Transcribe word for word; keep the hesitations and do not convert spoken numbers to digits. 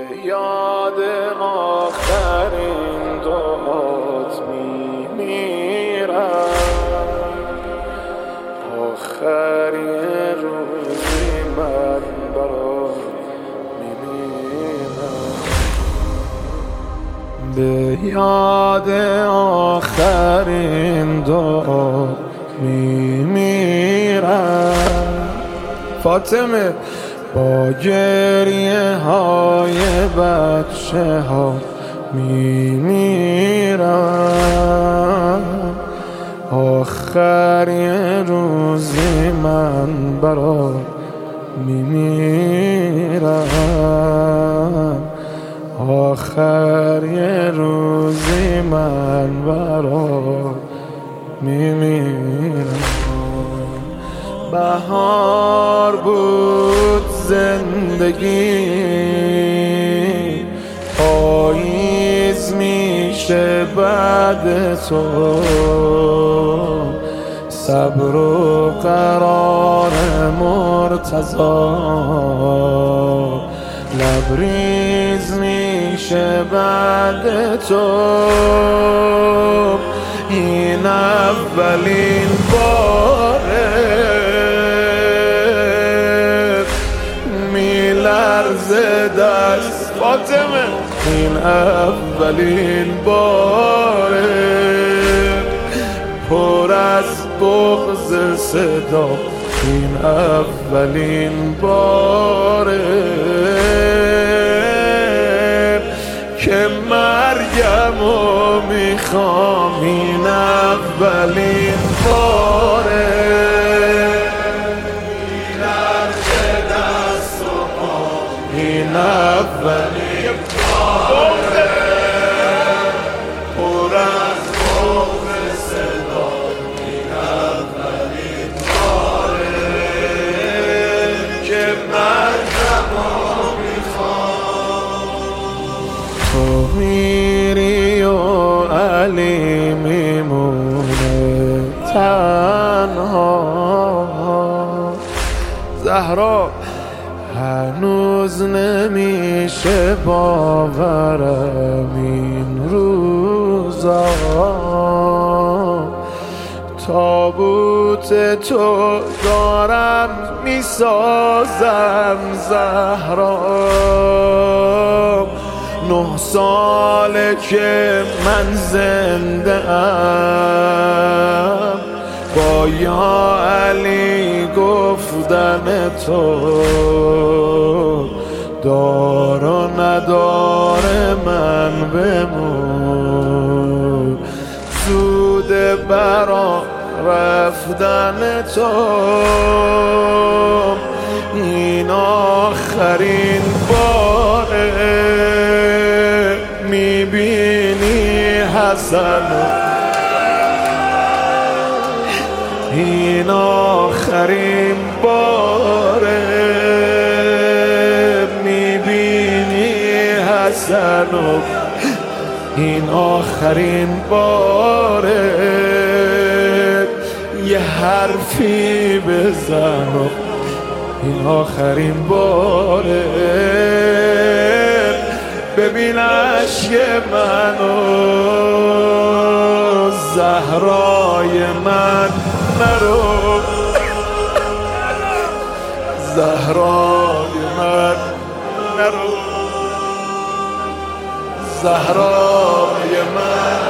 یاد آخرین دعات میمیرم، آخرین روزی من برات میمیرم. به یاد آخرین دعات میمیرم. فاطمه با گریه های بچه ها میمیرم، آخرین روزی من برات میمیرم، آخرین روزی من برات میمیرم. بهار بود زندگی، پاییز میشه بعد تو، صبر و قرار مرتضی لبریز میشه بعد تو. این اولین باره میلرزه دست فاطمه، این اولین باره پر از بغض صدا، این اولین باره که مرگمو میخوام، این اولین باره میلرزه دست و پا، این اولین باره پر از بغض صدا، این اولین باره که مرگمو تو میری و علی میمونه تنها. زهرا هنوز نمیشه باورم این روزا، تابوت تو دارم میسازم زهرا. نه ساله که من زنده ام با یا علی گفتن تو، دار و ندار من بمون، زود برا رفتن تو. این آخرین باره میبینی حسن، این آخرین باره میبینی حسن، این آخرین باره یه حرفی بزن، این آخرین باره ببین عشق منو، زهرای من نرو، زهرای من نرو، زهرای من